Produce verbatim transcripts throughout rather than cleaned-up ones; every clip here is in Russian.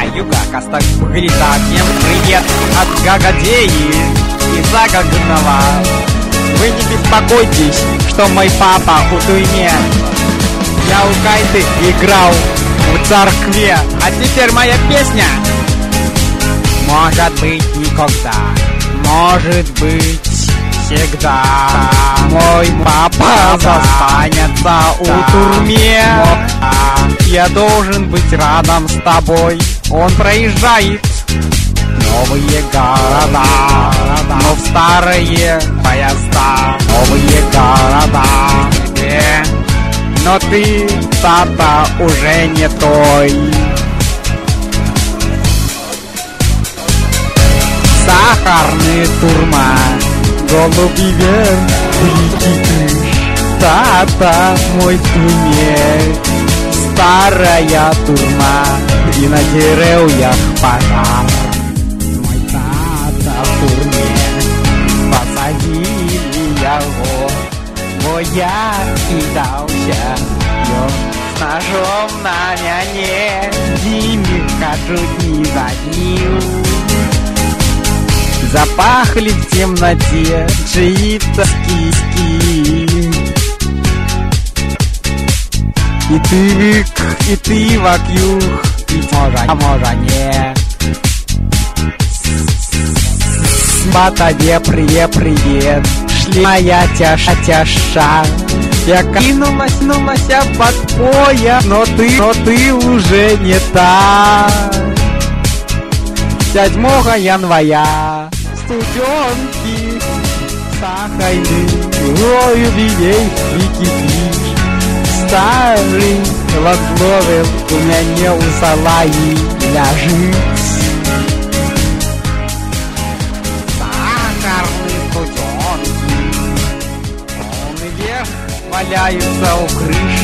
Юга, Костак Багрита. Всем привет от Гагадеи и Загагнова. Вы не беспокойтесь, что мой папа у тюрьме. Я у Кайты играл в церкве, а теперь моя песня. Может быть никогда, может быть всегда. Мой папа останется у тюрьме. Я должен быть рядом с тобой. Он проезжает новые города, но в старые поезда. Новые города, э, но ты, тата, уже не той. Сахарная турма, голуби вверх, дикий крыш. Тата, мой в тюрьме, старая турма, и на деревьях пожар. Мой тата в тюрьме, посадили его, бо я кидался, я с ножом на мяне, и меня чуть не забил. Запахли в темноте джиитовские ски. И ты, и ты вокруг, и может, может не. Батаде привет, привет. Шли моя тяжа, тяжа. Я кинулась, нулась под поя, но ты, но ты уже не та. седьмого января студенки сахарный, ой, убей, википиш. Старый возглавил у меня у салаи ляжит. Сахарные студенки, он вверх валяются у крыш.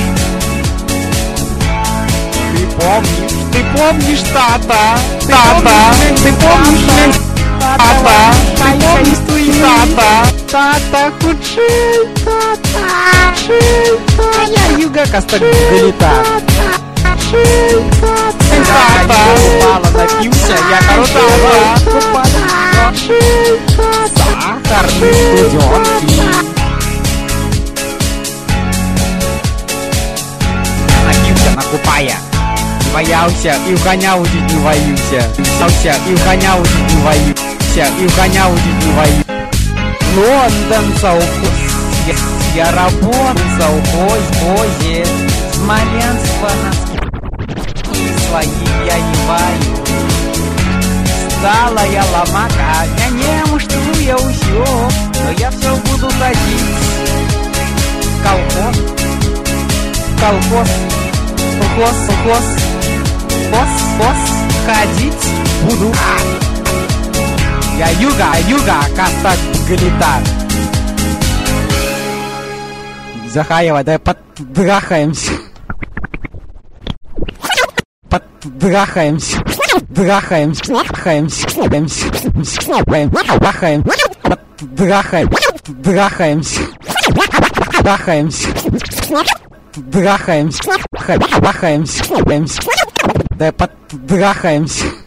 Ты помнишь, ты помнишь, тата, тата, ты помнишь, тата, ты помнишь, тата, тата, худший, тата, худший, тата, я Юга, Костак Багрита. Тата, упала, напился, я коротала, упала, сахарные студенки. Напился, накупая. Боялся и в коня удить не воюся. Боялся и в коня удить не воюся. И в коня удить не воюся. Лондон совхоз. Я, я работал в совхозе. Смоленск по свои я ебаю. Стала я ломака. Я не мушту я усё. Но я все буду ходить. Колхоз. Колхоз. Колхоз. Колхоз. Босс, босс, ходить буду. Я Юга, Юга, Костак Багрита. Захаева, давай поддрахаемся. Поддрахаемся. Драхаемся. Драхаемся. Драхаем. Драхаем. Драхаемся. Драхаемся. Драхаемся. Драхаемся. Давай поддрахаемся.